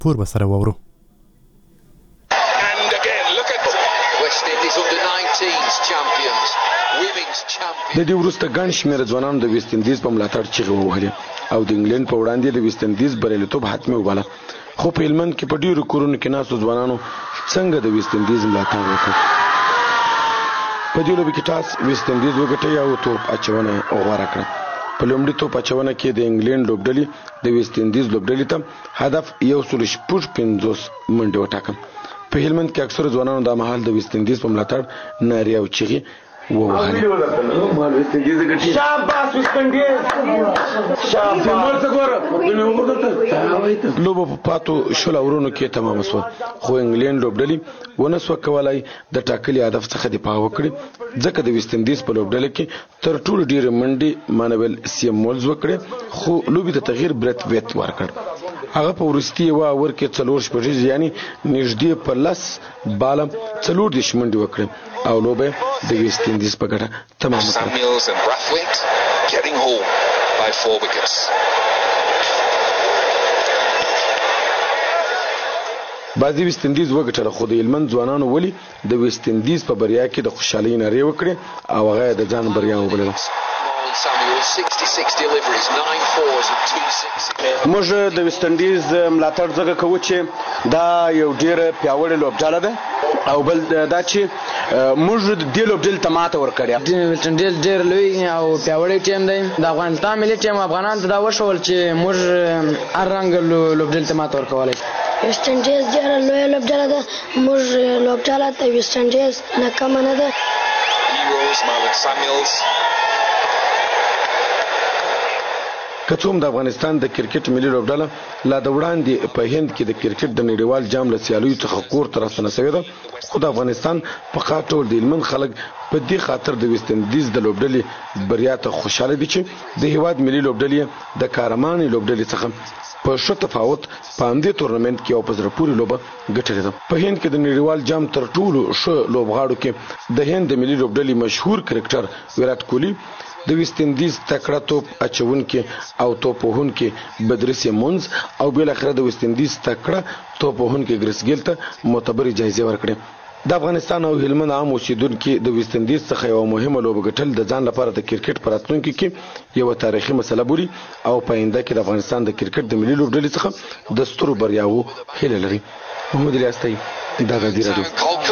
راپور به سره واورو. د دې وروسته ګڼ شمېر ځوانانو د ویسټ اندیز په ملاتړ چیغې ووهلې او د انګلند په وړاندې د ویسټ اندیز بریالیتوب حتمي وباله. خو په هلمند کې په ډېرو کورونو کې ناستو ځوانانو څنګه د ویسټ اندیز ملاتړ وکړ؟ په دې لوبې کې ټاس ویسټ اندیز وګټي او توپ اچونه غوره کړه. په لومړي توپ اچونه کې د انګلند لوبډلې د ویسټ اندیز لوبډلې ته هدف 150 منډې وټاکه. په هلمند کې اکثره ځوانانو دا مهال د ویسټ اندیز په ملاتړ نارې او چیغې ووهلې. لوبه په پاتو شل اورونو کې تمام شوه، خو انګلند لوبډلې ونه سوه کولای د ټاکلي هدف څخه دفاع وکړي، ځکه د ویسټ اندیز په لوبډله کې تر ټولو ډېرې منډې مانویل سیمولز وکړې، خو لوبې د تغییر برت ویت ورکړ. هغه په وروستي یوه اور کې 4 شپږیز یعنی نږدې په 10 باله 40 منډې وکړې او لوبه د ویسټ اندیز په ګټه تمام کړه. بعضې ویسټ اندیز وګټله، خو د هلمند ځوانانو ولې د ویسټ اندیز په بریا کې د خوشحالۍ نارې وکړې او هغه یې د ځان بریا وبلله. موږ د ویسټ اندیز ملاتړ ځکه کوو چې دا یو ډېره پیاوړې لوبډله ده او بل دا چې موږ د دې لوبډلې ته ماته ورکړې. ویسټ اندیز ډېر لوی او پیاوړی ټیم دی. د افغانستان ملي ټیم افغانانو ته دا وښول چې موږ هر رنګه لوبډلې ته ماته ورکولی. ویسټ اندیز ډېره لویه لوبډله ده. موږ لوبډله د ویسټ اندیز نه کمه نه ده. که څوم د افغانستان د کرکټ ملي لوبډله لا د وړاندې په هند کې د کرکټ د نړیوال جام له سیالیو څخه کور ته راستنه شوې ده، خو د افغانستان په خاص ډول د هلمند خلک په دې خاطر د ویسټ اندیز د لوبډلې بریا ته خوشحاله دي چې د هیواد ملي لوبډلې د کارمانې لوبډلې څخه په ښه تفاوت په همدې تورنمنټ کې او په زړه پورې لوبه ګټلې ده. په هند کې د نړیوال جام تر ټولو ښه لوبغاړو کې د هند د ملي لوبډلې مشهور کرکټر ویرات کوهلي، د ویسټ اندیز تکړه توپ اچونکي او توپ وهونکي بدر سیمونز او بل اخره د ویسټ اندیز تکړه توپ وهونکي ګریس ګیل ته معتبرې جایزې ورکړې. د افغانستان او هلمند عام اوسیدونکي د ویسټ اندیز څخه یوه مهمه لوبه ګټل د ځان لپاره د کرکټ په راتلونکي کې یوه تاریخي مسله بولي او په آینده کې د افغانستان د کرکټ د ملي لوبډلې څخه د سترو بریاوو هیله لري. محمد الیاس د غزني راډیو.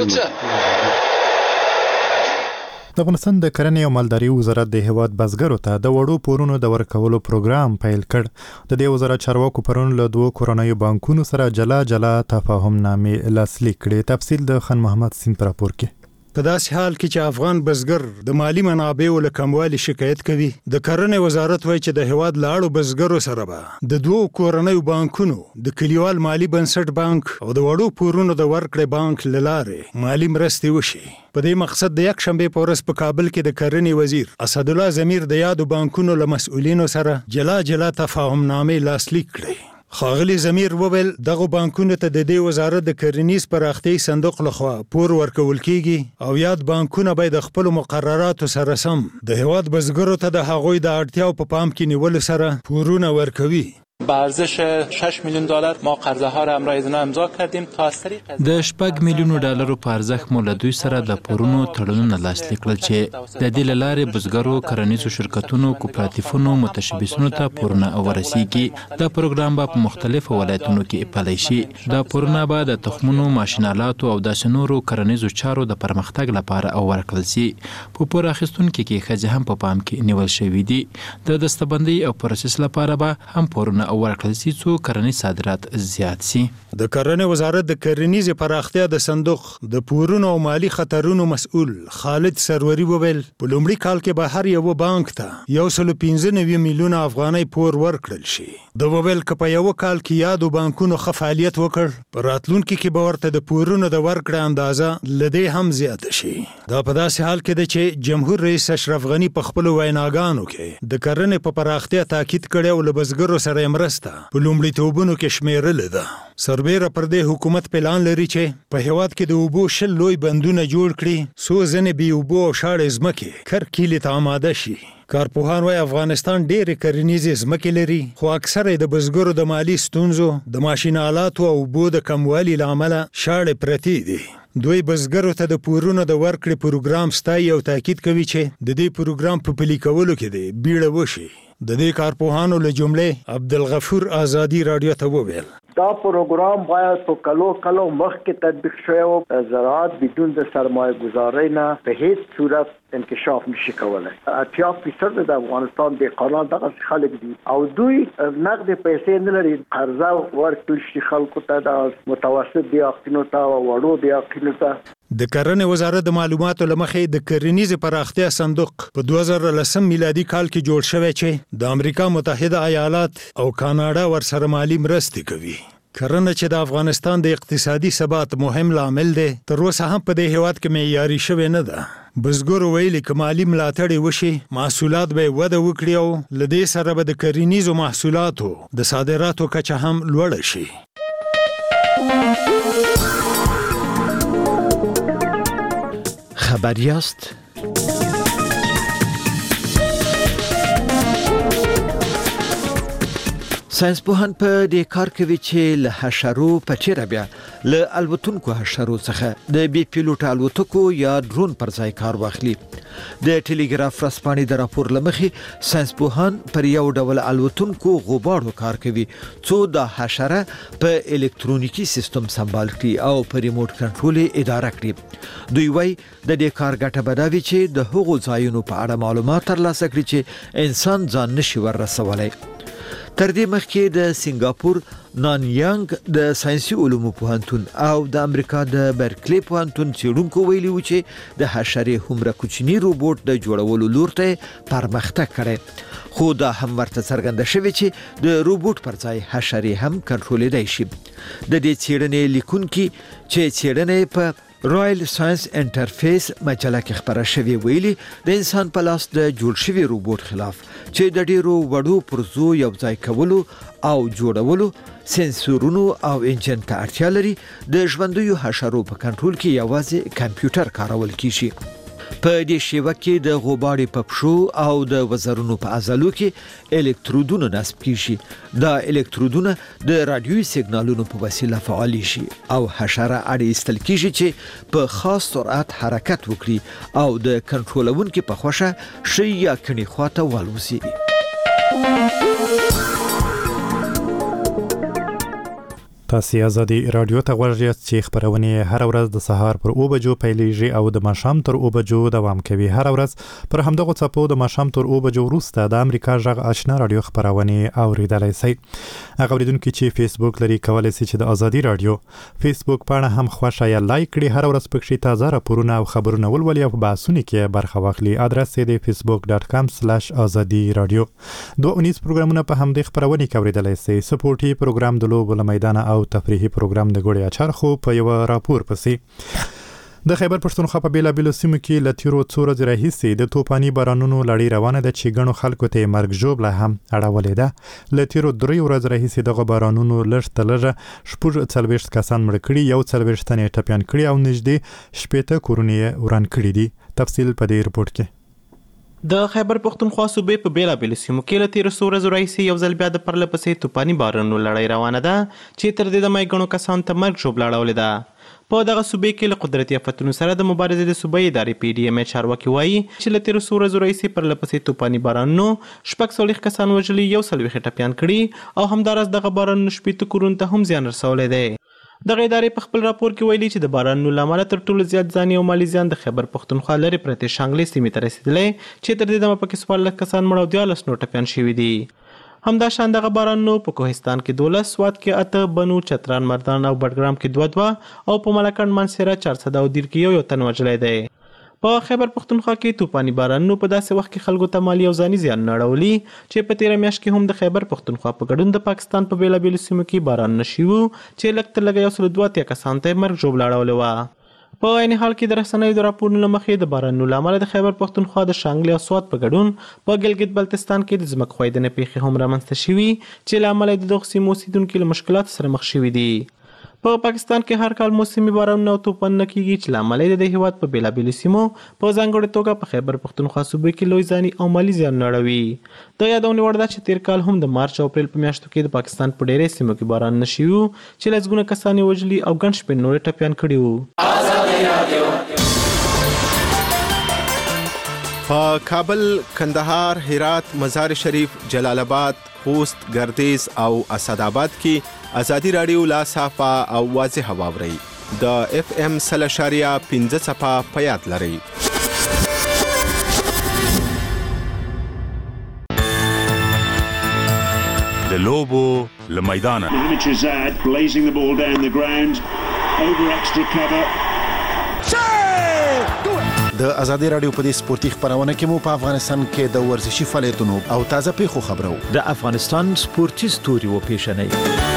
د افغانستان د کرنې او مالدارۍ وزارت د هیواد بزګرو ته د وړو پورونو د ورکولو پروګرام پیل کړ. د دې وزارت چارواکو پرون له 2 کورنیو بانکونو سره جلا جلا تفاهم نامې لاسلیک کړې. تفصیل د خان محمد سین پر راپور کې. په داسې حال کې چې افغان بزګر د مالی منابعو له کموالي شکایت کوي، د کرنې وزارت وایي چې د هیواد لاړو بزګرو سره به د 2 کورنیو بانکونو د کلیوال مالی بنسټ بانک او د وړو پورونو د ورکړې بانک له لارې مالی مرستې وشي. په دې مقصد د یک شنبې په ورځ په کابل کې د کرنې وزیر اسدالله ضمیر د یادو بانکونو له مسؤلینو سره جلا جلا تفاهم نامې لاسلیک کړې. ښاغلي ضمیر وویل دغه بانکونو ته د دې وزارت د کرنیز پراختیايي صندوق لخوا پور ورکول کیږي او یاد بانکونه باید د خپل مقرراتو سره سم د هیواد بزګرو ته د هغوی د اړتیاو په پام کې نیولو سره پورونه ورکوي. به ارزش 6 میلیون دلار ما قرضه ها را همراه اینا امضا کردیم تا از طریق د 6 میلیون دلار په ارزښت مو له دوی سره د پورونو تړونونه لاسلیک کړل چې د دې لارې بزګرو، کرنیزو شرکتونو، کوپراتیفونو، متشبثینو ته پورونه ورسیږي. دا پروګرام به په مختلفو ولایتونو کې پلی شي. دا پورونه به د تخمونو، ماشینالاتو او داسې نورو کرنیزو چارو د پرمختګ لپاره ورکړل شي. په پور اخیستونکو کې ښځې هم په پام کې نیول شوي دي. د دستبندۍ او پروسس لپاره به هم پورونه او ورکړل شي څو کرنیز صادرات زیات شي. د کرنې وزارت د کرنیز پراختیا د صندوق د پورونو او مالی خطرونو مسؤل خالد سروري وویل په لومړي کال کې به هر یو بانک ته 195 میلیونه افغانۍ پور ورکړل شي. د وویل که په یو کال کې یادو بانکونو ښه فعالیت وکړ، په راتلونکي کې به ورته د پورونو د ورکړې اندازه له دې هم زیاته شي. دا په داسې حال کې ده چې جمهور رئیس اشرف غني په خپلو ویناګانو کې د کرنې په پراختیا تاکید کړی او له بزګرو سره مرسته په لومړیتوبونو کې شمیرلې ده. سربیره پر دې حکومت پلان لري چې په هیواد کې د اوبو 10 لوی بندونه جوړ کړي، څو ځینې بې اوبو او شاړې ځمکې کرکیلې ته آماده شي. کارپوهان وايي افغانستان ډېرې کرنیزې ځمکې لري، خو اکثره د بزګرو د مالی ستونزو، د ماشین آلاتو او اوبو د کموالي له امله شاړې پرتې دي. دوی بزګرو ته د پورونو د ورکړې پروګرام ستایي او تاکید کوي چې د دې پروګرام په پلي کولو کې دی بیړه وشي. د دې کارپوهانو له جملې عبدالغفور آزادي رادیو ته وویل دا پروګرام باید په کلو مخکې تطبیق شوی او زراعت بدون د سرمایه گذاری نه په هیڅ صورت انکشاف نشي کولای. 80% د افغانستان د قانون دغه خلک دي او دوی نقد پیسې نه لري، قرضه ورکړل شي خلکو ته، د متوسط دیاقینو ته او وړو دیاقینو ته. د کرنې وزارت د معلوماتو لمخې د کرنیزې پراختیا صندوق په 2010 میلادي کال کې جوړ شوی چې د امریکا متحده ایالات او کاناډا ورسره مالی مرستې کوي. کرنه چې د افغانستان د اقتصادي ثبات مهم لامل دی، تر اوسه هم په دې هیواد کې معیاري شوې نه ده. بزګرو ویلي که مالي ملاتړ وشي محصولات به وده وکړي او له دې سره به د کرنیزو محصولاتو د صادراتو کچه هم لوړه شي. خبر یاست؟ ساینسپوهان په دې کار کوي چې له حشرو په تیره بیا له الوتونکو حشرو څخه د بي پیلوټ الوتکو یا ډرون پر ځای کار واخلي. د ټلګراف ورځپاڼې د راپور لمخې ساینسپوهان پر یو ډول الوتونکو غباړو کار کوي څو د حشره په الکترونیکی سیستم سمبال کړي او په ریموټ کنټرول اداره کړي. دوی وايي د دې کار ګټه بداوي چې د هغو ځایونو په اړه معلومات ترلاسه کړي چې انسان ځان نشي ورسولای. تر دې مخکې د سنگاپور نانیانګ د ساينسي علومو پوهنتون او د امریکا د برکلی پوهنتون څېړونکو ویلي و چې د حشرې هومره کوچني روبوټ د جوړولو لور ته پرمختګ کړی، خو دا هم ورته څرګنده شوې چې د روبوټ پر ځای حشرې هم کنټرولېدای شي. د دې څېړنې لیکونکي چې څېړنه په رائل ساينس انټرفیس مجله کې خبره شوې ویلي د انسان په لاس د جوړ شوي روبوټ خلاف چې د ډیرو وړو پرزو یو ځای کولو او جوړولو سنسورونو او انجن ته اړتیا لري، د ژوندیو حشرو په کنټرول کې یوازې کمپیوټر کارول کیږي. په دې شیوه کې د غوباړې په پښو او د وزرونو په عضلو کې الکترودونه نصب کیږي. دا الکترودونه د رادیوي سیګنالونو په وسیله فعال شي او حشره اړې ایستل کیږي چې په خاص سرعت حرکت وکړي او د کنټرولونکو په خوښه شي یا کني خواته والوزي. تاسو آزادي رادیو ته غوږ یاست چې خبرونه هر ورځ د سهار پر 9 بجو پیلېږي او د ماښام تر 9 بجو دوام کوي. هر ورځ پر همدغه څپو د ماښام تر 9 بجو وروسته د امریکا غږ آشنا رادیو خبرونه اوریدلای شئ. هغه اوریدونکو چې فیسبوک لري کولای شي چې د آزادي رادیو فیسبوک پاڼه هم خوښه یا لایک کړئ. هر ورځ پکې تازه راپورونه او خبرونه ولولئ او په بحثونو کې برخه واخلئ. ادرس یې د facebook.com/azadi radio. 2 پروګرامونه په همدې خبرونه کې اوریدلای شئ. سپورټي پروګرام د لوبو میدان او تفریحي پروګرام د ګوړې اچار خو په یو راپور پسې د خیبر پښتونخوا په بیلابیلو سیمو کې لتیرو څو ورځې راهیسې د توپاني بارانونو لړۍ روانه ده چې ګڼو خلکو ته مرګ ژوبله هم اړولې ده. لتیرو 3 ورځې راهیسې دغه بارانونو لږ تر لږه 40 کسان مړ کړي، 40 تنې ټپیان کړي او نږدې 80 کورونه وران کړي دي. تفصیل په دې رپورت کې. د خیبر پښتونخوا صوبې په بیلابیلو سیمو کې له تېرو څو ورځو راهیسې یو ځل بیا د پرله پسې توپاني بارانونو لړۍ روانه ده چې تر دې دمه یې ګڼو کسانو ته مرګ ژوبله اړولې ده. په دغه صوبې کې له قدرتي آفتونو سره د مبارزې د صوبې ادارې PDM چارواکي وایي چې له تېرو څو ورځو راهیسې پرله پسې توپاني بارانونو 40 کسان وژلي، 140 ټپیان کړي او همداراز دغه بارانونو 80 کورونو ته هم زیان رسولی دی. دغه ادارې په خپل راپور کې ویلي چې د بارانونو له امله تر ټولو زیات ځاني او مالي زیان د خیبر پښتونخوا لرې پرتې شانګلې سیمې ته رسېدلی چې تر دې دمه پکې 14 کسان مړه او 14 نور ټپیان شوي دي. همداشان دغه بارانونو په کوهستان کې 12، سوات کې 8، بنو، چتران، مردان او بډګرام کې 2 او په ملکنډ، مانسهره، 410 کې یو تن وژلی دی. په خیبر پښتونخوا کې توپاني بارانونو په داسې وخت کې خلکو ته مالي او ځاني زیان اړولي چې په تېره میاشت کې هم د خیبر پښتونخوا په ګډون د پاکستان په بیلابیلو سیمو کې بارانونه شوي چې لږ تر لږه 182 کسانو ته مرګ ژوبله اړولې وه. په عین حال کې د رسنیو د راپورونو له مخې د بارانونو له امله د خیبر پښتونخوا د شانګلې او سوات په ګډون په ګلګت بلتستان کې د ځمکښویدنې پیښې هم رامنځته شوي چې له امله د دغو سیمو اوسېدونکي له مشکلاتو سره مخ شوي دي. په پاکستان کې هر کال موسمي بارانونه او طوفانونه کیږي چې له امله یې د هېواد په بېلابېلو سیمو په ځانګړې توګه په خیبر پښتونخوا صوبې کې لوی ځاني او مالي زیانونه اړوي. د یادونې وړ ده چې تېر کال هم د مارچ او اپریل په میاشتو کې د پاکستان په ډېرې سیمو کې بارانونه شوي وو چې لسګونه کسان یې وژلي او ګڼ شمېر نور یې ټپیان کړي وو. په کابل، کندهار، هرات، مزار شریف، جلال آباد، خوست، ګردیز او اسداباد کې ازادي راډیو لا صافه او واضح واورئ. د اف ام 0.5 صفه په یاد لرئ. د لوبو له میدانه blazing the ball down the ground over extra cover. د ازادي راډیو په دې سپورتي خبرونه کې مو په افغانستان کې د ورزشي فعالیتونو او تازه پیښو خبرو د افغانستان سپورتي ستوري و پیښنې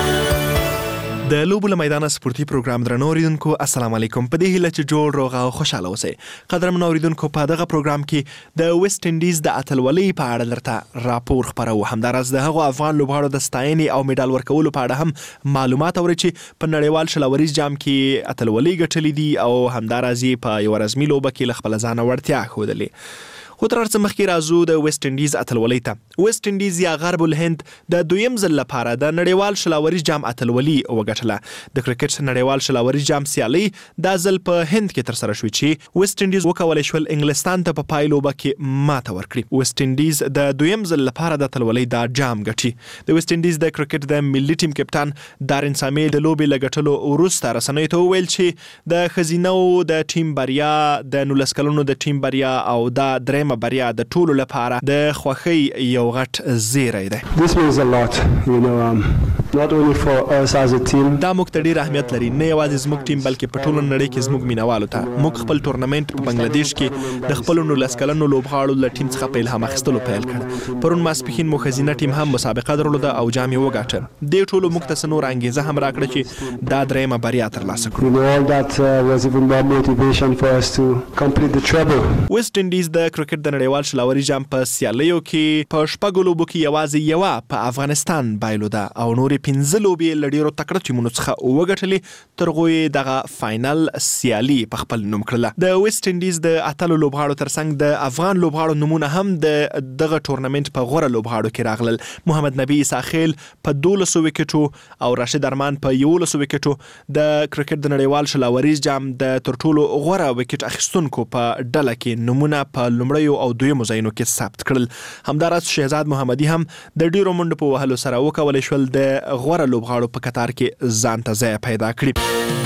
د لوبو له میدانه سپورتي پروګرام درنو اوریدونکو السلام علیکم. په دې هیله چې جوړ روغ او خوشاله اوسئ. قدرمنو اوریدونکو په دغه پروګرام کې د ویسټ انډیز د اتلولۍ په اړه درته راپور خبرو. همداراز د هغو افغان لوبغاړو د ستاینې او میډال ورکولو په اړه هم معلومات اورئ چې په نړیوال شلوریز جام کې اتلولۍ ګټلې دي او همداراز په یو رسمي لوبه کې له خپل ځانه وړتیا ښودلې. خو تر هر څه مخکې راځو د ویسټ انډیز اتلولۍ ته. ویسټ انډیز یا غرب الهند د دویم ځل لپاره د نړیوال شلاوري جام اتلولي وګټله. د کرکټ نړیوال شلاوري جام سیالي دا ځل په هند کې ترسره شوې چې ویسټ انډیز وکولای شول انګلستان ته په پایلوبه کې ماته ورکړي. ویسټ انډیز د دویم ځل لپاره د اتلولۍ دا جام ګټي. د ویسټ انډیز د کرکټ د ملي ټیم کپټان دارین سامي د لوبې لګټلو وروسته رسنیو ته وویل چې د خزینو د ټیم بریا د 19 کلونو د ټیم بریا او دا درېم بریا د ټولو لپاره د خوښۍ یو غټ زیری دی. This means a lot, you know, not only for us as a team. دا موږ ته ډېر اهمیت لري، نه یوازې زموږ ټیم بلکې په ټوله نړۍ کې زموږ مینوالو ته. موږ خپل تورنمنټ په بنگلادیش کې د خپلو 19 کلنو لوبغاړو له ټیم څخه په الهام اخیستلو پیل کړ. پرون ماسپښین مو ښځینه ټیم هم مسابقه درلوده او جام یې وګاټه. دې ټولو موږ ته څه نور انګیزه هم راکړه چې دا درېیمه بریا ترلاسه کړو. You know, all that was even more motivation for us to complete the treble. ویسټ انډیز د کرکټ د نړیوال شلاوري جام په سیالیو کې په شپږو لوبو کې یوازې یوه په افغانستان بایلوده او نورې 15 لوبې له ډېرو تکړه ټیمونو څخه وګټلې. تر هغو یې دغه فاینل سیالي په خپل نوم کړله. د ویسټ انډیز د اتلو لوبغاړو ترڅنګ د افغان لوبغاړو نومونه هم د دغه ټورنمنټ په غوره لوبغاړو کې راغلل. محمد نبی عیساخیل په 12 وکټو او راشد ارمان په 11 وکټو د کرکټ د نړیوال شلاوریز جام د تر ټولو غوره وکټ اخیستونکو په ډله کې نومونه په لومړیو او دویمو ځایونو کې ثبت کړل. همداراز شهزاد محمدي هم د ډیرو منډو په وهلو سره وکولای شول د غوره لوبغاړو په کتار کې ځان ته ځای پیدا کړي.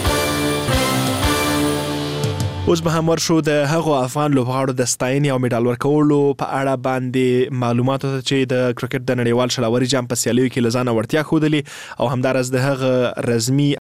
اوس به هم ورشو د هغو افغان لوبغاړو د ستاینې او میډال ورکولو په اړه باندې معلوماتو ته چې د کرکټ د نړیوال شلاوري جام په سیالیو کې له ځانه وړتیا ښودلې او همداراز د هغه رزمي